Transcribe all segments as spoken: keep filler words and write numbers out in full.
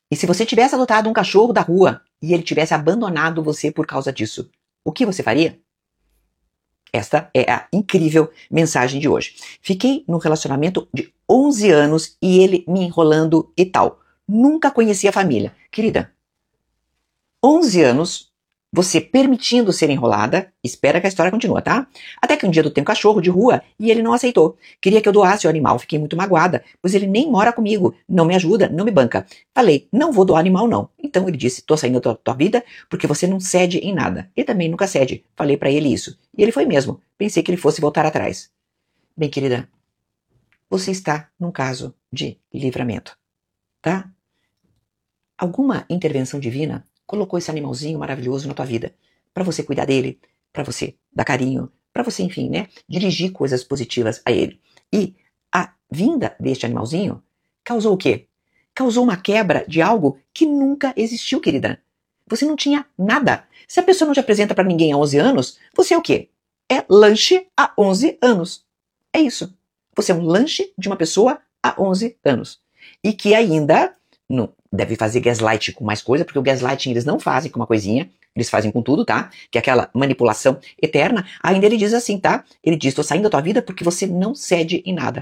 E se você tivesse adotado um cachorro da rua e ele tivesse abandonado você por causa disso, o que você faria? Esta é a incrível mensagem de hoje. Fiquei num relacionamento de onze anos e ele me enrolando e tal. Nunca conheci a família. Querida, onze anos, você permitindo ser enrolada, espera que a história continue, tá? Até que um dia eu tenho um cachorro de rua e ele não aceitou. Queria que eu doasse o animal, fiquei muito magoada, pois ele nem mora comigo, não me ajuda, não me banca. Falei, não vou doar animal não. Então ele disse, tô saindo da tua, tua vida porque você não cede em nada. Ele também nunca cede. Falei pra ele isso. E ele foi mesmo. Pensei que ele fosse voltar atrás. Bem, querida, você está num caso de livramento, tá? Alguma intervenção divina colocou esse animalzinho maravilhoso na tua vida, para você cuidar dele, para você dar carinho, para você, enfim, né, dirigir coisas positivas a ele. E a vinda deste animalzinho causou o quê? Causou uma quebra de algo que nunca existiu, querida. Você não tinha nada. Se a pessoa não te apresenta para ninguém há onze anos, você é o quê? É lanche há onze anos. É isso. Você é um lanche de uma pessoa há onze anos. E que ainda não deve fazer gaslight com mais coisa, porque o gaslighting eles não fazem com uma coisinha, eles fazem com tudo, tá? Que é aquela manipulação eterna. Ainda ele diz assim, tá? Ele diz, tô saindo da tua vida porque você não cede em nada.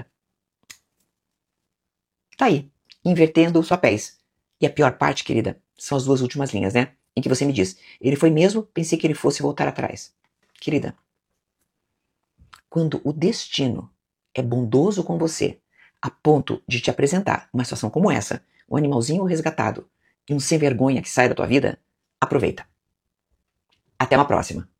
Tá aí, invertendo os papéis. E a pior parte, querida, são as duas últimas linhas, né? Em que você me diz, ele foi mesmo, pensei que ele fosse voltar atrás. Querida, quando o destino é bondoso com você, a ponto de te apresentar uma situação como essa, um animalzinho resgatado e um sem vergonha que sai da tua vida, aproveita. Até uma próxima.